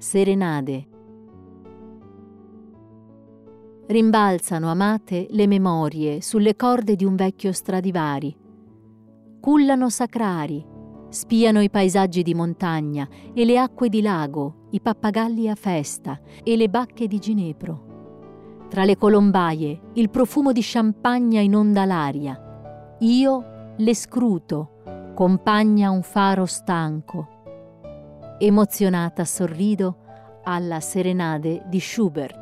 Serenade. Rimbalzano amate le memorie sulle corde di un vecchio Stradivari. Cullano sacrari, spiano i paesaggi di montagna e le acque di lago, i pappagalli a festa e le bacche di ginepro. Tra le colombaie il profumo di champagne inonda l'aria. Io le scruto, compagna un faro stanco. Emozionata sorrido alla Serenade di Schubert.